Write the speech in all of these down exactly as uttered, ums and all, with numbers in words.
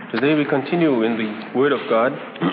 Today we continue in the Word of God.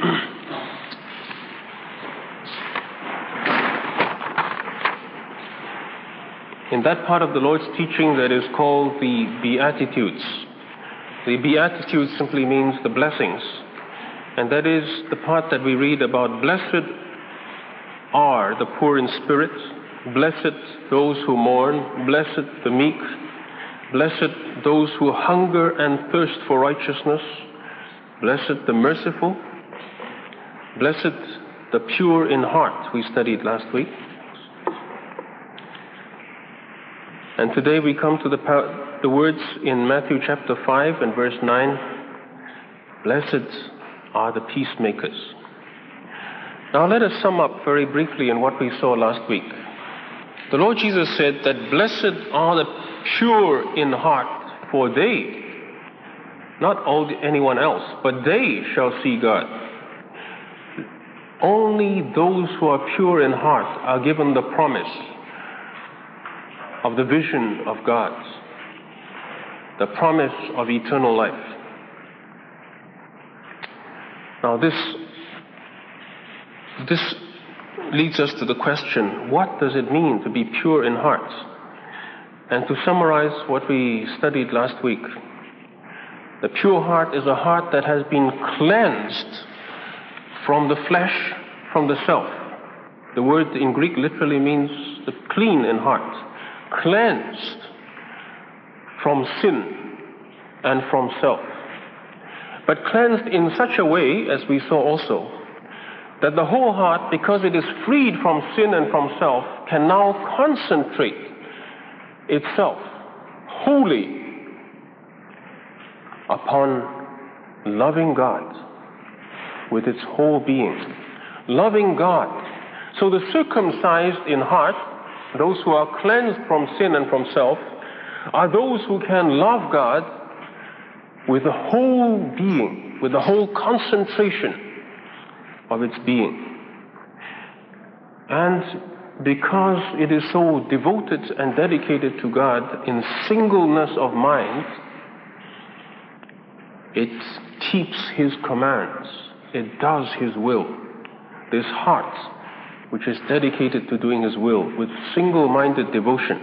In that part of the Lord's teaching that is called the Beatitudes. The Beatitudes simply means the blessings. And that is the part that we read about blessed are the poor in spirit, blessed those who mourn, blessed the meek, blessed those who hunger and thirst for righteousness, blessed the merciful, blessed the pure in heart, we studied last week. And today we come to the, the words in Matthew chapter five and verse nine, blessed are the peacemakers. Now let us sum up very briefly in what we saw last week. The Lord Jesus said that blessed are the pure in heart, for they, not all anyone else, but they shall see God. Only those who are pure in heart are given the promise of the vision of God, the promise of eternal life. Now this, this leads us to the question, what does it mean to be pure in heart? And to summarize what we studied last week, the pure heart is a heart that has been cleansed from the flesh, from the self. The word in Greek literally means the clean in heart. Cleansed from sin and from self. But cleansed in such a way, as we saw also, that the whole heart, because it is freed from sin and from self, can now concentrate itself wholly upon loving God with its whole being. Loving God. So the circumcised in heart, those who are cleansed from sin and from self, are those who can love God with the whole being, with the whole concentration of its being. And because it is so devoted and dedicated to God in singleness of mind, it keeps His commands. It does His will. This heart, which is dedicated to doing His will with single-minded devotion.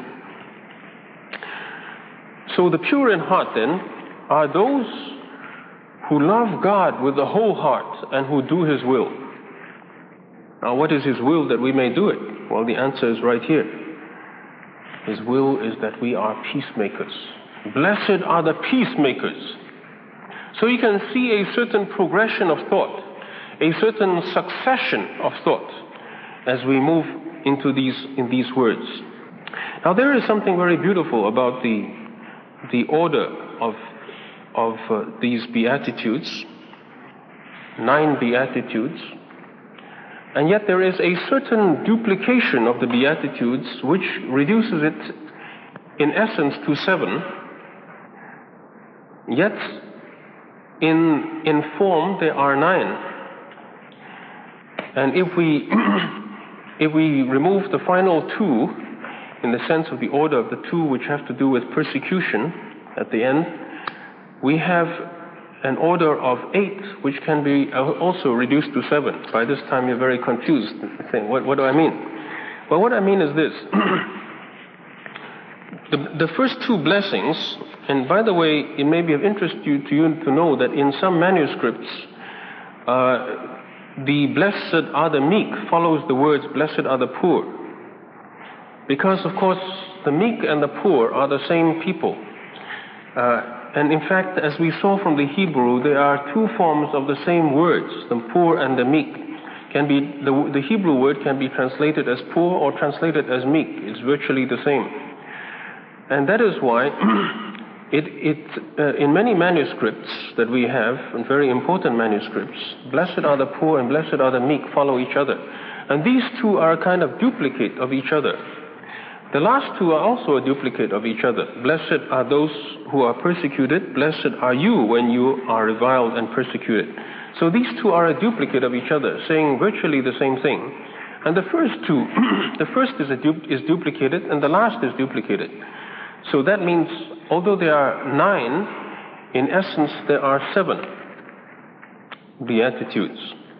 So the pure in heart, then, are those who love God with the whole heart and who do His will. Now, what is His will that we may do it? Well, the answer is right here. His will is that we are peacemakers. Blessed are the peacemakers. So you can see a certain progression of thought, a certain succession of thought as we move into these in these words. Now there is something very beautiful about the the order of of uh, these beatitudes, nine beatitudes, and yet there is a certain duplication of the beatitudes which reduces it in essence to seven. Yet in in form there are nine. And if we if we remove the final two, in the sense of the order of the two which have to do with persecution at the end, we have an order of eight which can be also reduced to seven. By this time you're very confused, saying, what, what do I mean? Well, what I mean is this. the, the first two blessings, and by the way, it may be of interest to you to, you to know that in some manuscripts, uh, the blessed are the meek follows the words blessed are the poor. Because, of course, the meek and the poor are the same people. Uh, and in fact, as we saw from the Hebrew, there are two forms of the same words, the poor and the meek. Can be the, the Hebrew word can be translated as poor or translated as meek. It's virtually the same. And that is why It, it uh, in many manuscripts that we have, and very important manuscripts, blessed are the poor and blessed are the meek follow each other. And these two are a kind of duplicate of each other. The last two are also a duplicate of each other. Blessed are those who are persecuted. Blessed are you when you are reviled and persecuted. So these two are a duplicate of each other, saying virtually the same thing. And the first two, the first is, a du- is duplicated and the last is duplicated. So that means, although there are nine, in essence there are seven. Beatitudes.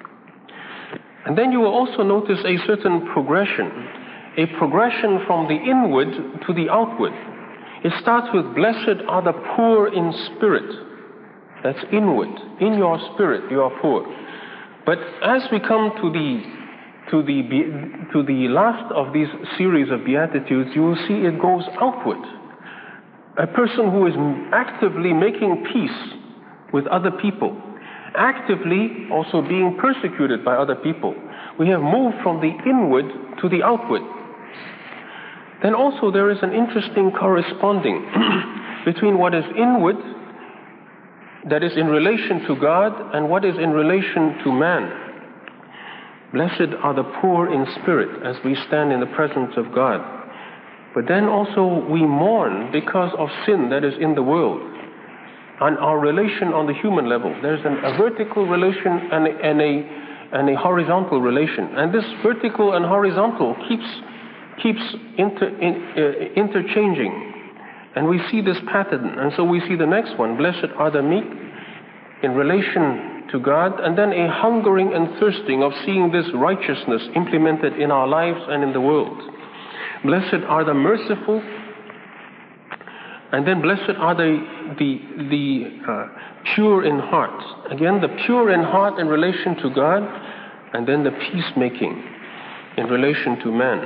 And then you will also notice a certain progression, a progression from the inward to the outward. It starts with, blessed are the poor in spirit. That's inward. In your spirit you are poor. But as we come to the to the to the last of these series of Beatitudes, you will see it goes outward. A person who is actively making peace with other people, actively also being persecuted by other people. We have moved from the inward to the outward. Then also there is an interesting corresponding between what is inward, that is in relation to God, and what is in relation to man. Blessed are the poor in spirit, as we stand in the presence of God. But then also we mourn because of sin that is in the world, and our relation on the human level. There's an, a vertical relation and a, and a and a horizontal relation, and this vertical and horizontal keeps keeps inter, in, uh, interchanging, and we see this pattern. And so we see the next one: blessed are the meek, in relation to God, and then a hungering and thirsting of seeing this righteousness implemented in our lives and in the world. Blessed are the merciful, and then blessed are the the the uh, pure in heart. Again, the pure in heart in relation to God, and then the peacemaking in relation to man.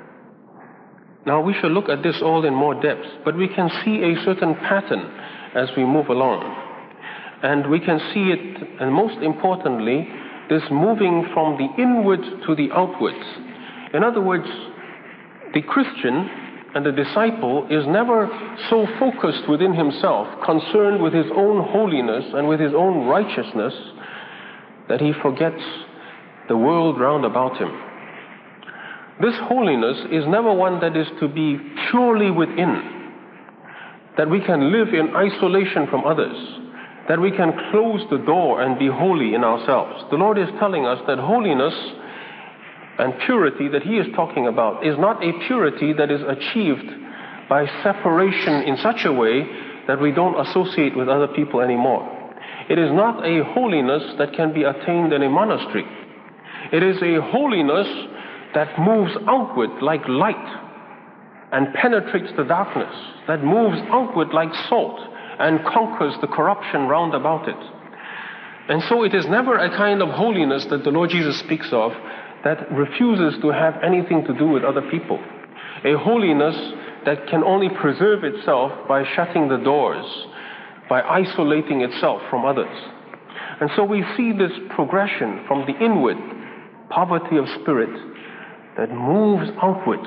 Now we shall look at this all in more depth, but we can see a certain pattern as we move along. And we can see it, and most importantly, this moving from the inward to the outwards. In other words, the Christian and the disciple is never so focused within himself, concerned with his own holiness and with his own righteousness, that he forgets the world round about him. This holiness is never one that is to be purely within, that we can live in isolation from others, that we can close the door and be holy in ourselves. The Lord is telling us that holiness and purity that He is talking about is not a purity that is achieved by separation in such a way that we don't associate with other people anymore. It is not a holiness that can be attained in a monastery. It is a holiness that moves outward like light and penetrates the darkness, that moves outward like salt and conquers the corruption round about it. And so it is never a kind of holiness that the Lord Jesus speaks of that refuses to have anything to do with other people. A holiness that can only preserve itself by shutting the doors, by isolating itself from others. And so we see this progression from the inward, poverty of spirit, that moves outward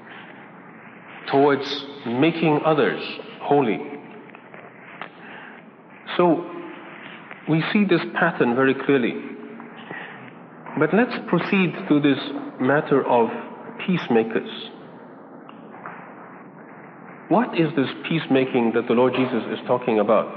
towards making others holy. So we see this pattern very clearly. But let's proceed to this matter of peacemakers. What is this peacemaking that the Lord Jesus is talking about?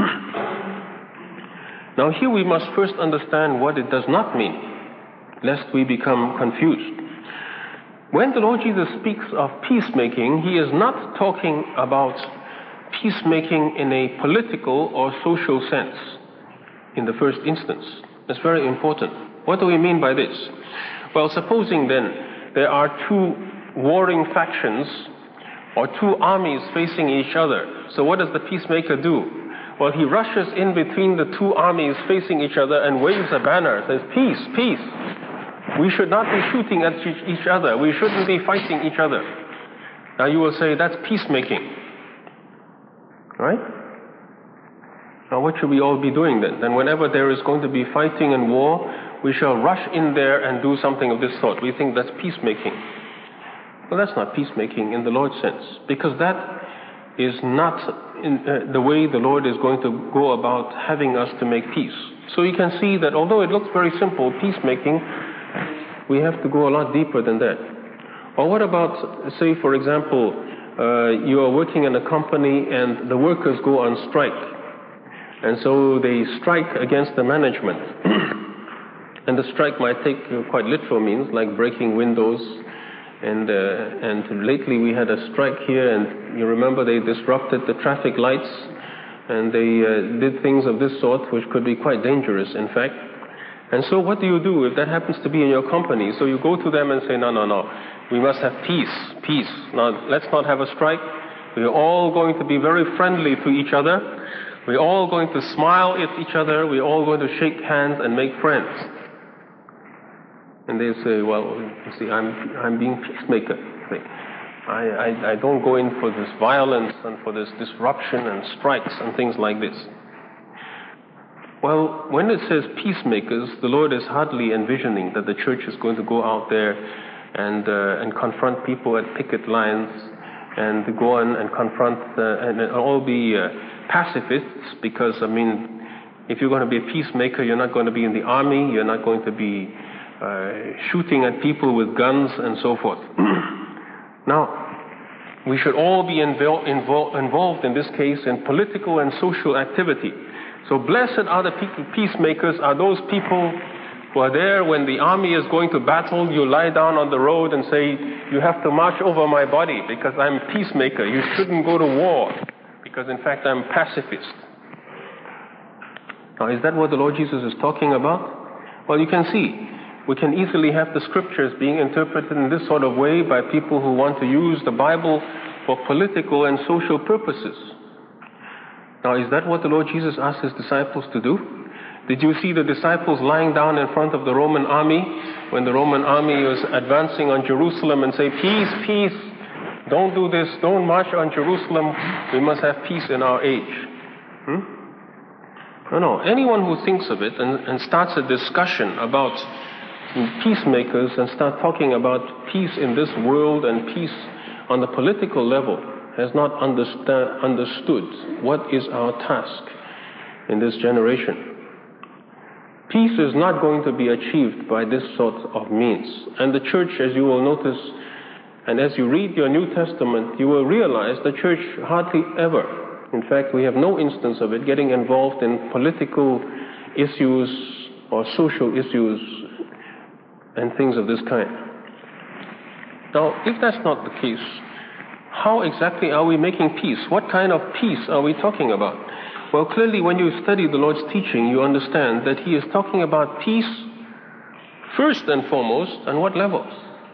Now here we must first understand what it does not mean, lest we become confused. When the Lord Jesus speaks of peacemaking, He is not talking about peacemaking in a political or social sense in the first instance. That's very important. What do we mean by this? Well, supposing then there are two warring factions or two armies facing each other. So what does the peacemaker do? Well, he rushes in between the two armies facing each other and waves a banner, says, peace, peace. We should not be shooting at each other. We shouldn't be fighting each other. Now you will say, that's peacemaking. Right? Now what should we all be doing then? Then whenever there is going to be fighting and war, we shall rush in there and do something of this sort. We think that's peacemaking. Well, that's not peacemaking in the Lord's sense, because that is not in, uh, the way the Lord is going to go about having us to make peace. So you can see that although it looks very simple, peacemaking, we have to go a lot deeper than that. Or what about, say, for example, uh, you are working in a company and the workers go on strike. And so they strike against the management. And the strike might take quite literal means, like breaking windows. And uh, and lately we had a strike here, and you remember they disrupted the traffic lights, and they uh, did things of this sort, which could be quite dangerous, in fact. And so what do you do if that happens to be in your company? So you go to them and say, no, no, no, we must have peace, peace. Now, let's not have a strike. We're all going to be very friendly to each other. We're all going to smile at each other. We're all going to shake hands and make friends. And they say, well, you see, I'm, I'm being peacemaker. I, I, I don't go in for this violence and for this disruption and strikes and things like this. Well, when it says peacemakers, the Lord is hardly envisioning that the church is going to go out there and uh, and confront people at picket lines and to go on and confront uh, and, and all be uh, pacifists, because, I mean, if you're going to be a peacemaker, you're not going to be in the army, you're not going to be uh, shooting at people with guns and so forth. Now, we should all be invol- invol- involved in this case in political and social activity. So blessed are the peacemakers, are those people who are there when the army is going to battle. You lie down on the road and say, you have to march over my body because I'm a peacemaker. You shouldn't go to war because, in fact, I'm a pacifist. Now, is that what the Lord Jesus is talking about? Well, you can see, we can easily have the scriptures being interpreted in this sort of way by people who want to use the Bible for political and social purposes. Now, is that what the Lord Jesus asked his disciples to do? Did you see the disciples lying down in front of the Roman army when the Roman army was advancing on Jerusalem and say, peace, peace, don't do this, don't march on Jerusalem, we must have peace in our age? Hmm? No, no. Anyone who thinks of it and, and starts a discussion about peacemakers and start talking about peace in this world and peace on the political level has not understand, understood what is our task in this generation. Peace is not going to be achieved by this sort of means. And the church, as you will notice, and as you read your New Testament, you will realize the church hardly ever, in fact, we have no instance of it, getting involved in political issues or social issues and things of this kind. Now, if that's not the case, how exactly are we making peace? What kind of peace are we talking about? Well, clearly when you study the Lord's teaching, you understand that he is talking about peace first and foremost, on what levels?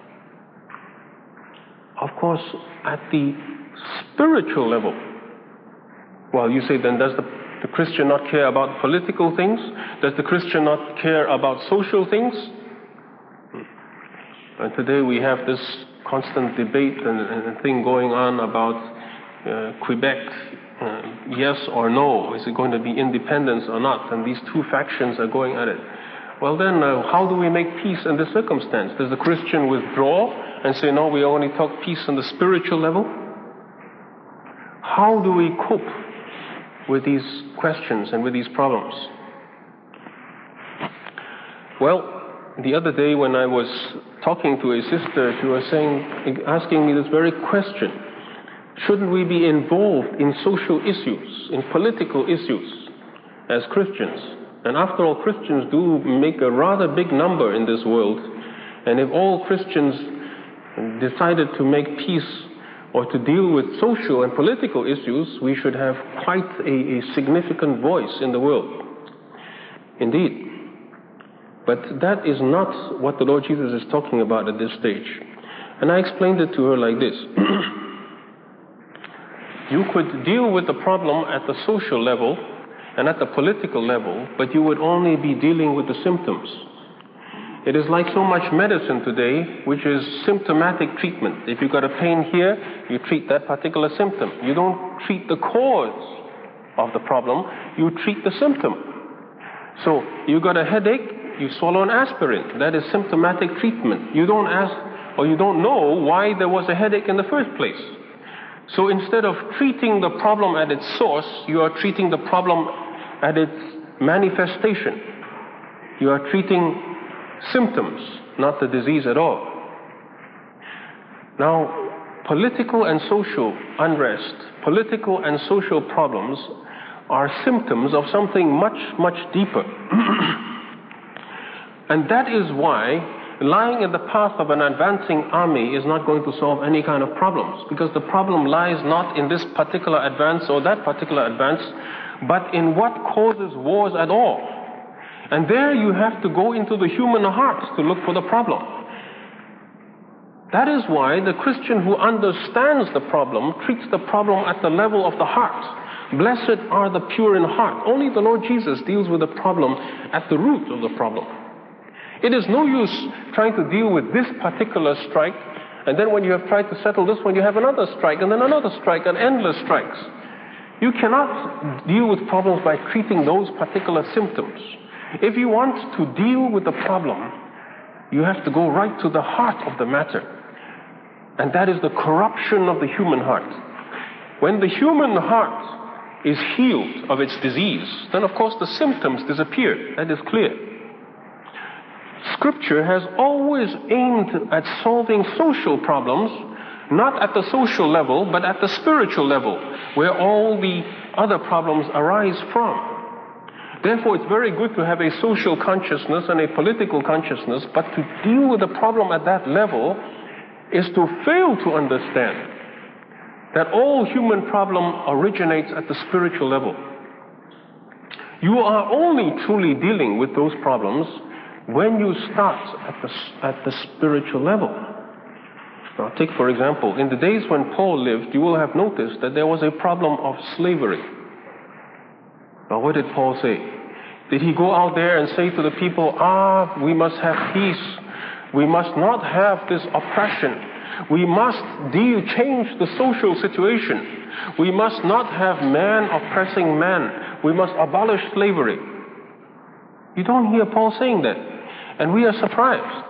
Of course, at the spiritual level. Well, you say, then does the, the Christian not care about political things? Does the Christian not care about social things? And today we have this constant debate and, and thing going on about uh, Quebec, uh, yes or no, is it going to be independence or not? And these two factions are going at it. Well then, uh, how do we make peace in this circumstance? Does the Christian withdraw and say, no, we only talk peace on the spiritual level? How do we cope with these questions and with these problems? Well, the other day when I was talking to a sister, she was saying, asking me this very question. Shouldn't we be involved in social issues, in political issues as Christians? And after all, Christians do make a rather big number in this world. And if all Christians decided to make peace or to deal with social and political issues, we should have quite a, a significant voice in the world. Indeed. But that is not what the Lord Jesus is talking about at this stage. And I explained it to her like this. You could deal with the problem at the social level and at the political level, but you would only be dealing with the symptoms. It is like so much medicine today, which is symptomatic treatment. If you've got a pain here, you treat that particular symptom. You don't treat the cause of the problem, you treat the symptom. So, you got a headache, you swallow an aspirin. That is symptomatic treatment. You don't ask, or you don't know why there was a headache in the first place. So instead of treating the problem at its source, you are treating the problem at its manifestation. You are treating symptoms, not the disease at all. Now, political and social unrest, political and social problems are symptoms of something much, much deeper. And that is why lying in the path of an advancing army is not going to solve any kind of problems, because the problem lies not in this particular advance or that particular advance, but in what causes wars at all. And there you have to go into the human heart to look for the problem. That is why the Christian who understands the problem treats the problem at the level of the heart. Blessed are the pure in heart. Only the Lord Jesus deals with the problem at the root of the problem. It is no use trying to deal with this particular strike, and then when you have tried to settle this one, you have another strike, and then another strike, and endless strikes. You cannot deal with problems by treating those particular symptoms. If you want to deal with the problem, you have to go right to the heart of the matter. And that is the corruption of the human heart. When the human heart is healed of its disease, then of course the symptoms disappear. That is clear. Scripture has always aimed at solving social problems, not at the social level, but at the spiritual level, where all the other problems arise from. Therefore, it's very good to have a social consciousness and a political consciousness, but to deal with the problem at that level is to fail to understand that all human problem originates at the spiritual level. You are only truly dealing with those problems when you start at the, at the spiritual level. Now, take for example, in the days when Paul lived, you will have noticed that there was a problem of slavery. Now, what did Paul say? Did he go out there and say to the people, ah, we must have peace. We must not have this oppression. We must deal, change the social situation. We must not have man oppressing man. We must abolish slavery. You don't hear Paul saying that. And we are surprised.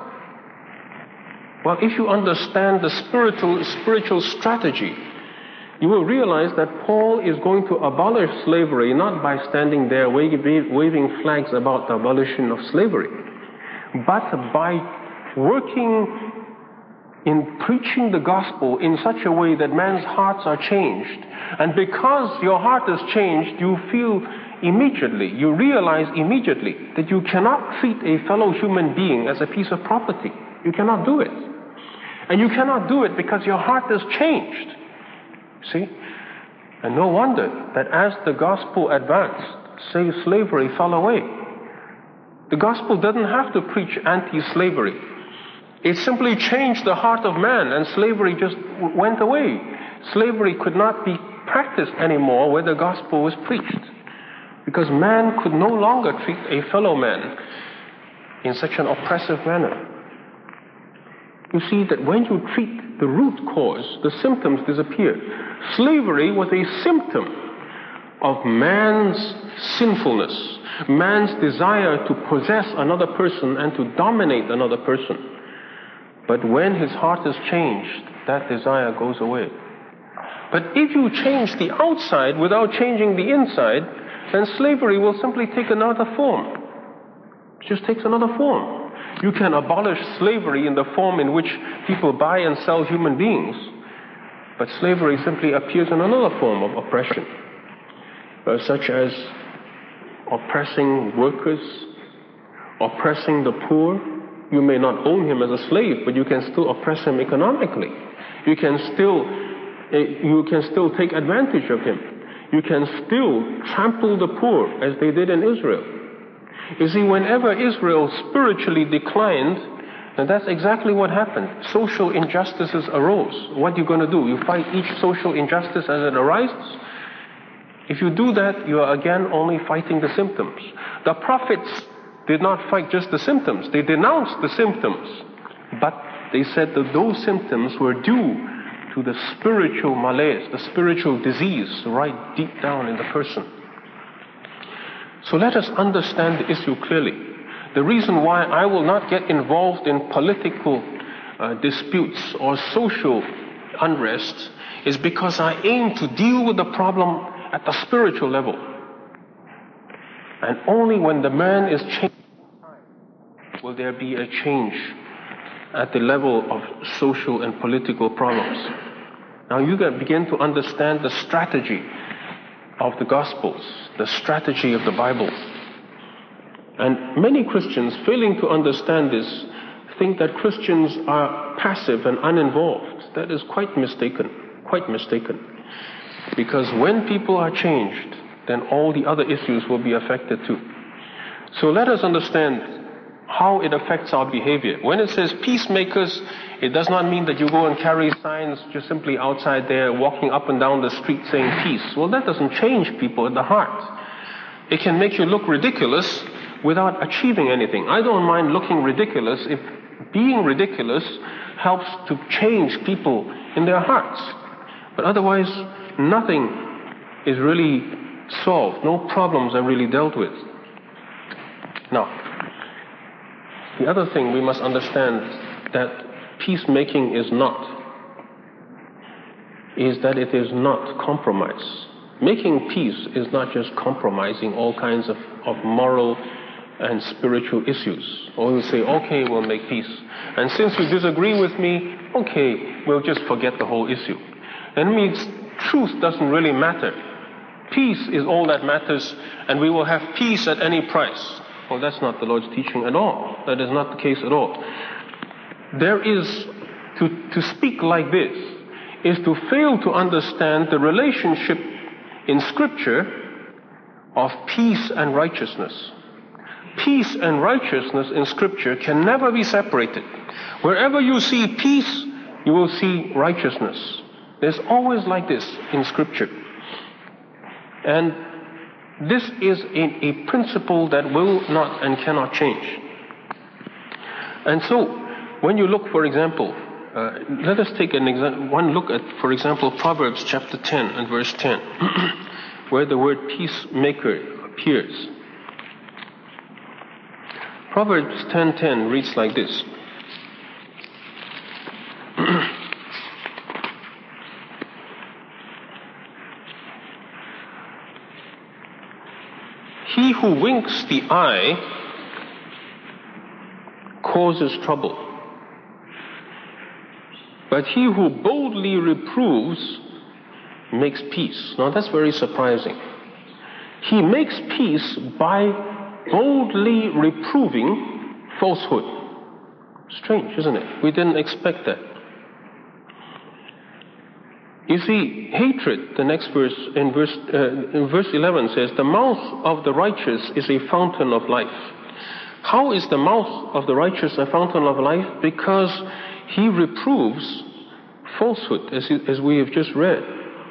Well, if you understand the spiritual, spiritual strategy, you will realize that Paul is going to abolish slavery not by standing there waving flags about the abolition of slavery, but by working in preaching the gospel in such a way that man's hearts are changed. And because your heart is changed, you feel immediately, you realize immediately that you cannot treat a fellow human being as a piece of property. You cannot do it. And you cannot do it because your heart is changed. See? And no wonder that as the gospel advanced, say slavery fell away. The gospel doesn't have to preach anti-slavery. It simply changed the heart of man, and slavery just went away. Slavery could not be practiced anymore where the gospel was preached, because man could no longer treat a fellow man in such an oppressive manner. You see that when you treat the root cause, the symptoms disappear. Slavery was a symptom of man's sinfulness, man's desire to possess another person and to dominate another person. But when his heart is changed, that desire goes away. But if you change the outside without changing the inside, then slavery will simply take another form. It just takes another form. You can abolish slavery in the form in which people buy and sell human beings, but slavery simply appears in another form of oppression, uh, such as oppressing workers, oppressing the poor. You may not own him as a slave, but you can still oppress him economically. You can still, uh, you can still take advantage of him. You can still trample the poor as they did in Israel. You see, whenever Israel spiritually declined, and that's exactly what happened. Social injustices arose. What are you going to do? You fight each social injustice as it arises? If you do that, you are again only fighting the symptoms. The prophets did not fight just the symptoms. They denounced the symptoms. But they said that those symptoms were due to the spiritual malaise, the spiritual disease right deep down in the person. So let us understand the issue clearly. The reason why I will not get involved in political uh, disputes or social unrest is because I aim to deal with the problem at the spiritual level. And only when the man is changed will there be a change at the level of social and political problems. Now you can begin to understand the strategy of the Gospels, the strategy of the Bible. And many Christians, failing to understand this, think that Christians are passive and uninvolved. That is quite mistaken, quite mistaken. Because when people are changed, then all the other issues will be affected too. So let us understand how it affects our behavior. When it says peacemakers, it does not mean that you go and carry signs just simply outside there, walking up and down the street saying peace. Well, that doesn't change people at the heart. It can make you look ridiculous without achieving anything. I don't mind looking ridiculous if being ridiculous helps to change people in their hearts. But otherwise, nothing is really solved. No problems are really dealt with. Now, the other thing we must understand that peacemaking is not, is that it is not compromise. Making peace is not just compromising all kinds of, of moral and spiritual issues. Or we say, okay, we'll make peace. And since you disagree with me, okay, we'll just forget the whole issue. That means truth doesn't really matter. Peace is all that matters, and we will have peace at any price. Well, that's not the Lord's teaching at all. That is not the case at all. There is, to, to speak like this, is to fail to understand the relationship in Scripture of peace and righteousness. Peace and righteousness in Scripture can never be separated. Wherever you see peace, you will see righteousness. There's always like this in Scripture. And this is a, a principle that will not and cannot change. And so, when you look, for example, uh, let us take an exa- one look at, for example, Proverbs chapter ten and verse ten, where the word peacemaker appears. Proverbs ten ten reads like this. He who winks the eye causes trouble, but he who boldly reproves makes peace. Now that's very surprising. He makes peace by boldly reproving falsehood. Strange, isn't it? We didn't expect that. You see, hatred, the next verse, in verse, uh, in verse eleven says, the mouth of the righteous is a fountain of life. How is the mouth of the righteous a fountain of life? Because he reproves falsehood, as, he, as we have just read.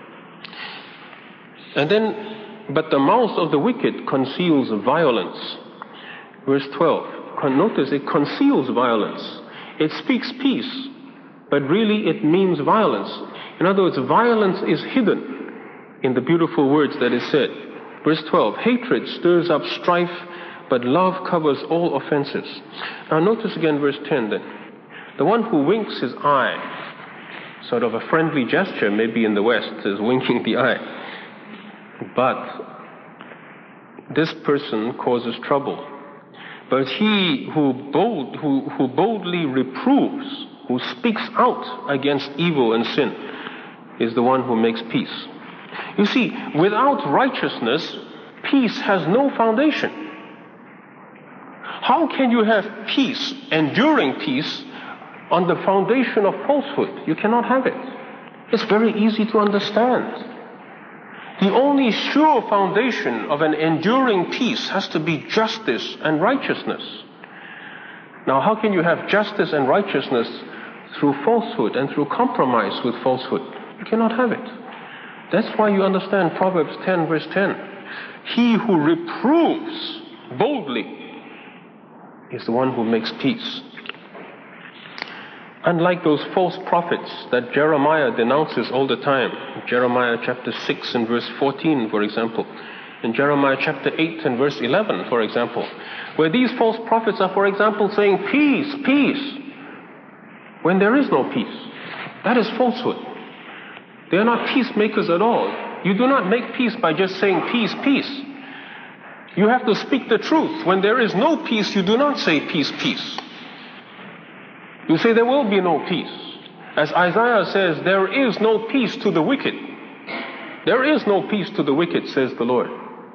And then, but the mouth of the wicked conceals violence. Verse twelve, notice it conceals violence. It speaks peace, but really it means violence. In other words, violence is hidden in the beautiful words that is said. Verse twelve, hatred stirs up strife, but love covers all offenses. Now notice again verse ten then. The one who winks his eye, sort of a friendly gesture maybe in the West, is winking the eye. But this person causes trouble. But he who, bold, who, who boldly reproves, who speaks out against evil and sin, is the one who makes peace. You see, without righteousness, peace has no foundation. How can you have peace, enduring peace, on the foundation of falsehood? You cannot have it. It's very easy to understand. The only sure foundation of an enduring peace has to be justice and righteousness. Now, how can you have justice and righteousness through falsehood and through compromise with falsehood? You cannot have it. That's why you understand Proverbs ten verse ten. He who reproves boldly is the one who makes peace. Unlike those false prophets that Jeremiah denounces all the time, Jeremiah chapter six and verse fourteen, for example, in Jeremiah chapter eight and verse eleven, for example, where these false prophets are, for example, saying peace, peace, when there is no peace. That is falsehood. They are not peacemakers at all. You do not make peace by just saying peace, peace. You have to speak the truth. When there is no peace, you do not say peace, peace. You say there will be no peace. As Isaiah says, there is no peace to the wicked. There is no peace to the wicked, says the Lord.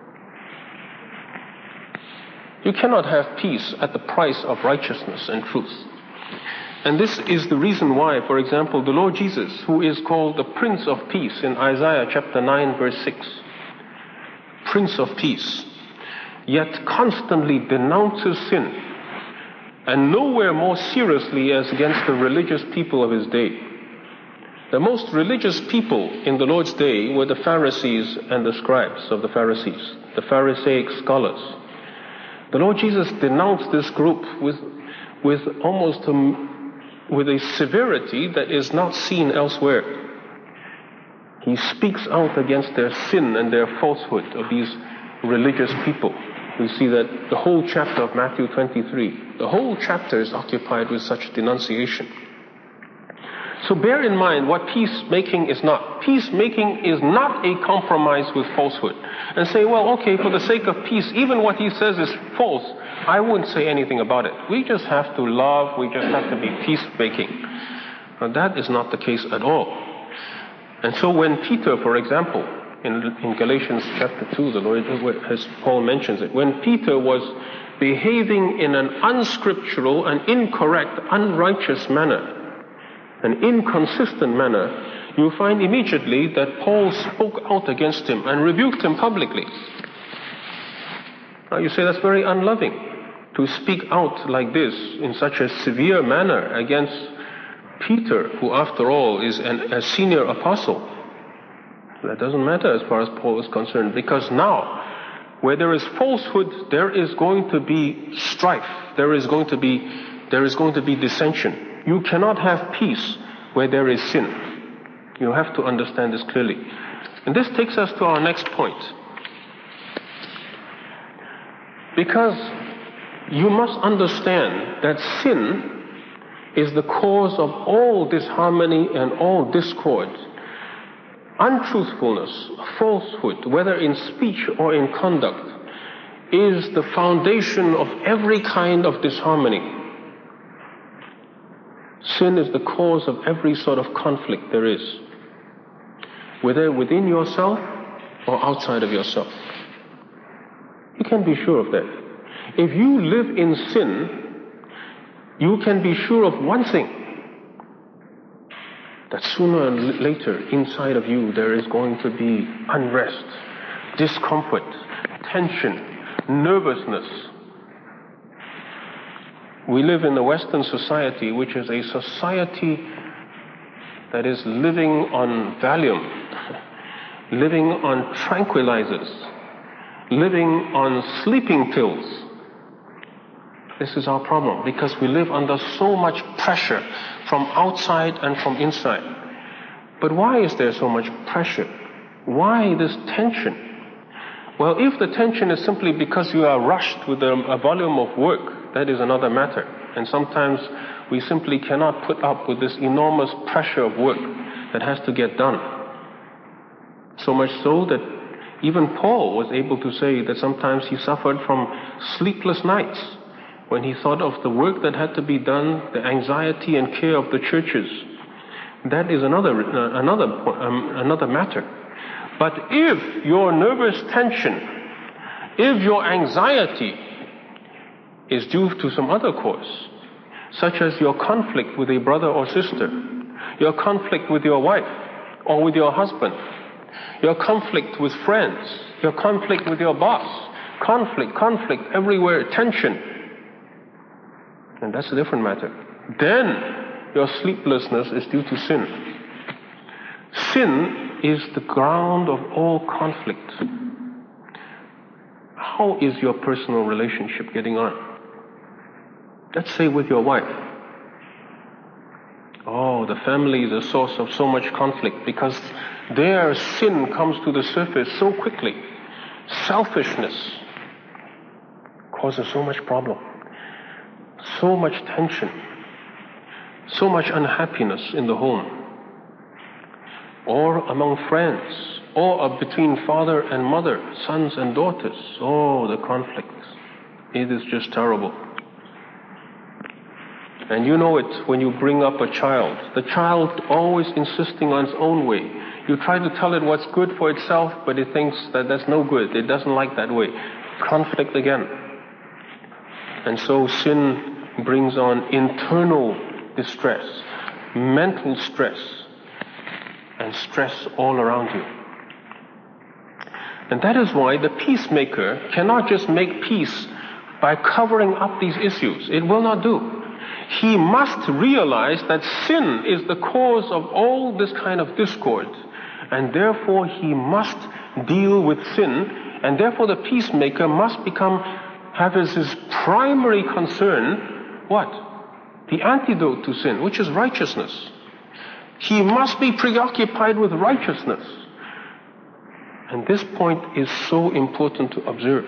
You cannot have peace at the price of righteousness and truth. And this is the reason why, for example, the Lord Jesus, who is called the Prince of Peace in Isaiah chapter nine verse six, Prince of Peace, yet constantly denounces sin, and nowhere more seriously as against the religious people of his day. The most religious people in the Lord's day were the Pharisees and the scribes of the Pharisees, the Pharisaic scholars. The Lord Jesus denounced this group with, with almost a, with a severity that is not seen elsewhere. He speaks out against their sin and their falsehood of these religious people. We see that the whole chapter of Matthew twenty-three, the whole chapter is occupied with such denunciation. So bear in mind what peacemaking is not. Peacemaking is not a compromise with falsehood. And say, well, okay, for the sake of peace, even what he says is false, I wouldn't say anything about it. We just have to love, we just have to be peacemaking. Now that is not the case at all. And so when Peter, for example, in, in Galatians chapter two, the Lord, as Paul mentions it, when Peter was behaving in an unscriptural and incorrect, unrighteous manner, an inconsistent manner, you find immediately that Paul spoke out against him and rebuked him publicly. Now you say that's very unloving, to speak out like this in such a severe manner against Peter, who after all is an, a senior apostle. That doesn't matter as far as Paul is concerned, because now, where there is falsehood, there is going to be strife, there is going to be, there is going to be dissension. You cannot have peace where there is sin. You have to understand this clearly. And this takes us to our next point. Because you must understand that sin is the cause of all disharmony and all discord. Untruthfulness, falsehood, whether in speech or in conduct, is the foundation of every kind of disharmony. Sin is the cause of every sort of conflict there is, whether within yourself or outside of yourself. You can be sure of that. If you live in sin, you can be sure of one thing, that sooner or later inside of you there is going to be unrest, discomfort, tension, nervousness. We live in the Western society, which is a society that is living on Valium, living on tranquilizers, living on sleeping pills. This is our problem, because we live under so much pressure from outside and from inside. But why is there so much pressure? Why this tension? Well, if the tension is simply because you are rushed with a, a volume of work, that is another matter. And sometimes we simply cannot put up with this enormous pressure of work that has to get done. So much so that even Paul was able to say that sometimes he suffered from sleepless nights when he thought of the work that had to be done, the anxiety and care of the churches. That is another uh, another um, another matter. But if your nervous tension, if your anxiety is due to some other cause, such as your conflict with a brother or sister, your conflict with your wife or with your husband, your conflict with friends, your conflict with your boss, conflict, conflict everywhere, tension, and that's a different matter. Then your sleeplessness is due to sin. Sin is the ground of all conflict. How is your personal relationship getting on? Let's say with your wife. Oh, the family is a source of so much conflict because their sin comes to the surface so quickly. Selfishness causes so much problem, so much tension, so much unhappiness in the home, or among friends, or between father and mother, sons and daughters. Oh, the conflict. It is just terrible. And you know it when you bring up a child. The child always insisting on its own way. You try to tell it what's good for itself, but it thinks that that's no good. It doesn't like that way. Conflict again. And so sin brings on internal distress, mental stress, and stress all around you. And that is why the peacemaker cannot just make peace by covering up these issues. It will not do. He must realize that sin is the cause of all this kind of discord. And therefore he must deal with sin. And therefore the peacemaker must become, have as his primary concern, what? The antidote to sin, which is righteousness. He must be preoccupied with righteousness. And this point is so important to observe.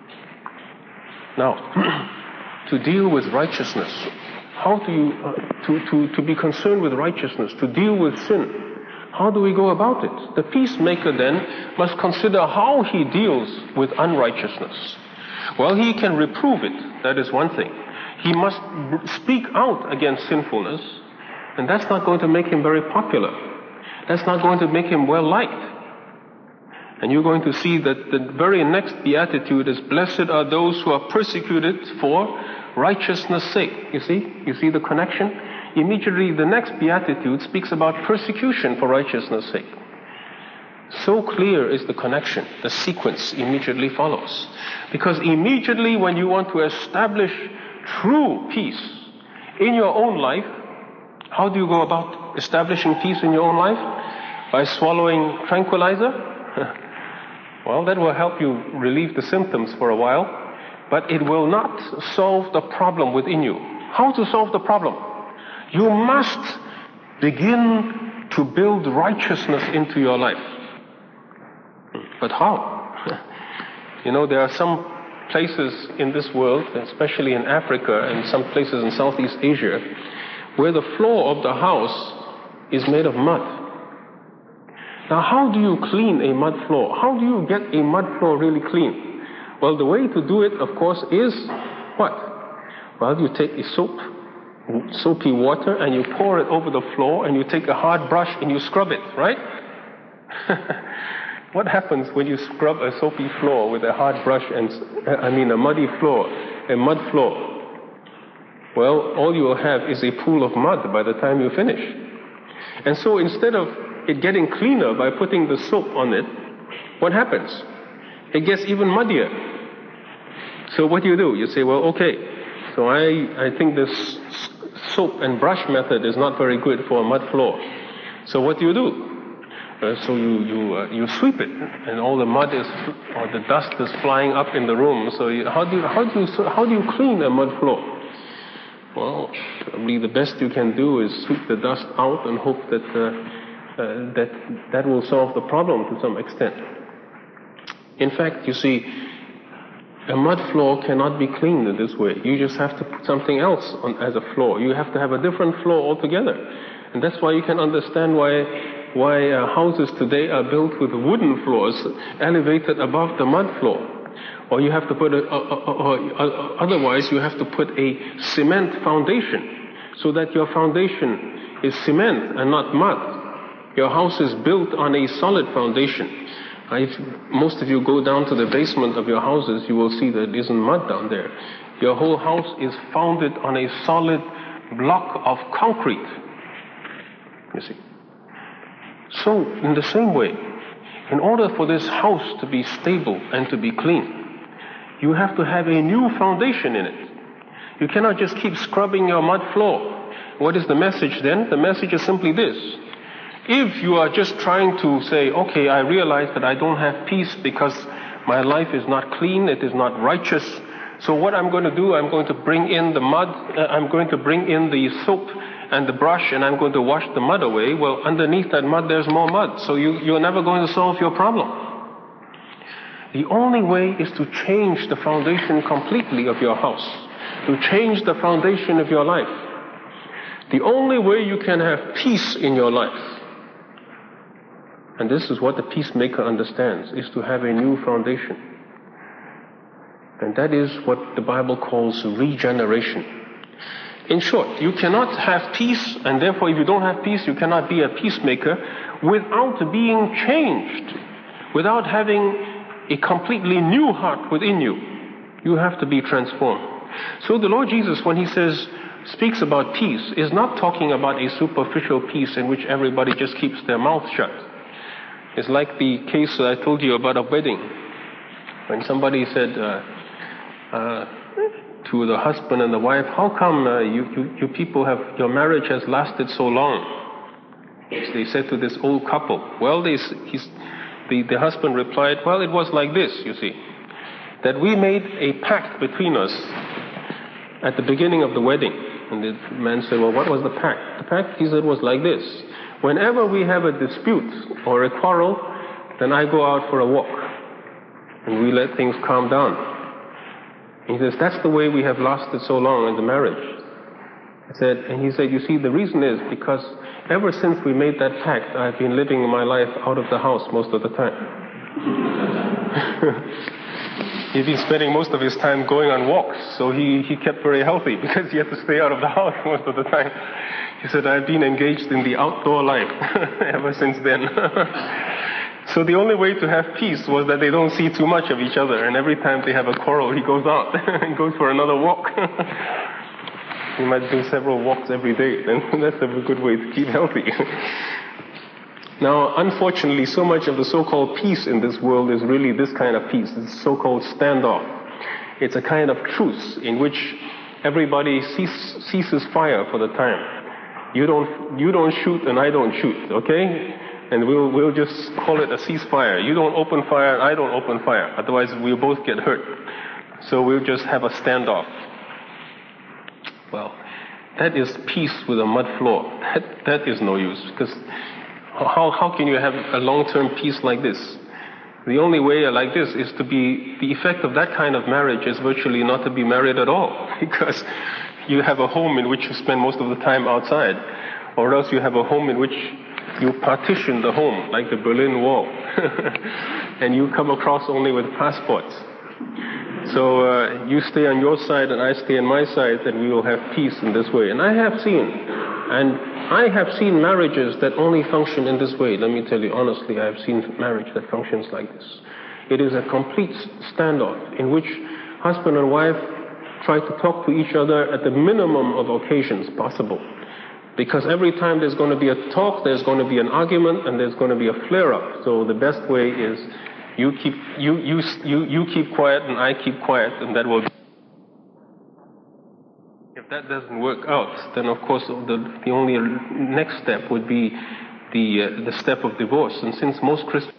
Now, to deal with righteousness, how do you, uh, to, to, to be concerned with righteousness, to deal with sin, how do we go about it? The peacemaker then must consider how he deals with unrighteousness. Well, he can reprove it, that is one thing. He must speak out against sinfulness, and that's not going to make him very popular. That's not going to make him well liked. And you're going to see that the very next beatitude is, blessed are those who are persecuted for righteousness' sake. You see? You see the connection? Immediately the next beatitude speaks about persecution for righteousness' sake. So clear is the connection. The sequence immediately follows. Because immediately when you want to establish true peace in your own life, how do you go about establishing peace in your own life? By swallowing tranquilizer? Well, that will help you relieve the symptoms for a while, but it will not solve the problem within you. How to solve the problem? You must begin to build righteousness into your life. But how? You know, there are some places in this world, especially in Africa and some places in Southeast Asia, where the floor of the house is made of mud. Now, how do you clean a mud floor? How do you get a mud floor really clean? Well, the way to do it, of course, is what? Well, you take a soap, soapy water, and you pour it over the floor, and you take a hard brush and you scrub it, right? What happens when you scrub a soapy floor with a hard brush and, I mean, a muddy floor, a mud floor? Well, all you will have is a pool of mud by the time you finish. And so instead of it getting cleaner by putting the soap on it, what happens? It gets even muddier. So what do you do? You say, well, okay, so I, I think this soap and brush method is not very good for a mud floor. So what do you do? Uh, so you you uh, you sweep it, and all the mud is, or the dust is flying up in the room. So you, how do you, how do you how do you clean a mud floor? Well, probably the best you can do is sweep the dust out and hope that uh, uh, that that will solve the problem to some extent. In fact, you see, a mud floor cannot be cleaned in this way. You just have to put something else on as a floor. You have to have a different floor altogether, and that's why you can understand why. Why uh, houses today are built with wooden floors elevated above the mud floor. Or you have to put a, uh, uh, uh, otherwise you have to put a cement foundation so that your foundation is cement and not mud. Your house is built on a solid foundation. Uh, if most of you go down to the basement of your houses, you will see that it isn't mud down there. Your whole house is founded on a solid block of concrete. You see. So, in the same way, in order for this house to be stable and to be clean, you have to have a new foundation in it. You cannot just keep scrubbing your mud floor. What is the message then? The message is simply this. If you are just trying to say, okay, I realize that I don't have peace because my life is not clean, it is not righteous, so what I'm going to do, I'm going to bring in the mud, uh, I'm going to bring in the soap and the brush, and I'm going to wash the mud away. Well, underneath that mud, there's more mud. So you, you're never going to solve your problem. The only way is to change the foundation completely of your house, to change the foundation of your life. The only way you can have peace in your life, and this is what the peacemaker understands, is to have a new foundation. And that is what the Bible calls regeneration. In short, you cannot have peace, and therefore if you don't have peace, you cannot be a peacemaker without being changed, without having a completely new heart within you. You have to be transformed. So the Lord Jesus, when he says, speaks about peace, is not talking about a superficial peace in which everybody just keeps their mouth shut. It's like the case that I told you about a wedding. When somebody said uh, uh, to the husband and the wife, how come uh, you, you, you people have, your marriage has lasted so long? They said to this old couple. Well, they, he's, the, the husband replied, well, it was like this, you see, that we made a pact between us at the beginning of the wedding. And the man said, well, what was the pact? The pact, he said, was like this. Whenever we have a dispute or a quarrel, then I go out for a walk. And we let things calm down. He says, that's the way we have lasted so long in the marriage. I said, and he said, you see, the reason is because ever since we made that pact, I've been living my life out of the house most of the time. He's been spending most of his time going on walks, so he, he kept very healthy because he had to stay out of the house most of the time. He said, I've been engaged in the outdoor life ever since then. So the only way to have peace was that they don't see too much of each other, and every time they have a quarrel, he goes out and goes for another walk. He might do several walks every day, and that's a good way to keep healthy. Now, unfortunately, so much of the so-called peace in this world is really this kind of peace. It's so-called standoff. It's a kind of truce in which everybody cease, ceases fire for the time. You don't, you don't shoot and I don't shoot, okay? And we'll, we'll just call it a ceasefire. You don't open fire and I don't open fire. Otherwise, we'll both get hurt. So we'll just have a standoff. Well, that is peace with a mud floor. That, that is no use, because How, how can you have a long-term peace like this? The only way like this is to be, the effect of that kind of marriage is virtually not to be married at all, because you have a home in which you spend most of the time outside, or else you have a home in which you partition the home, like the Berlin Wall, and you come across only with passports. So uh, you stay on your side and I stay on my side, and we will have peace in this way. And I have seen, and I have seen marriages that only function in this way. Let me tell you honestly, I have seen marriage that functions like this. It is a complete standoff in which husband and wife try to talk to each other at the minimum of occasions possible. Because every time there's going to be a talk, there's going to be an argument, and there's going to be a flare-up. So the best way is you keep, you, you, you, you keep quiet and I keep quiet, and that will... If that doesn't work out, then of course the, the only next step would be the, uh, the step of divorce. And since most Christians